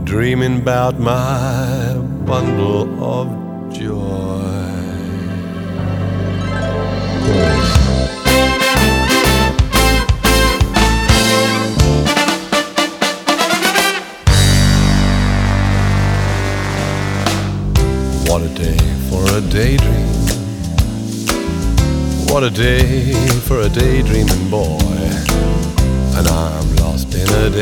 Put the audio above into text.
dreaming about my bundle of joy. What a day for a daydream. What a day for a daydreaming boy. And I'm lost in a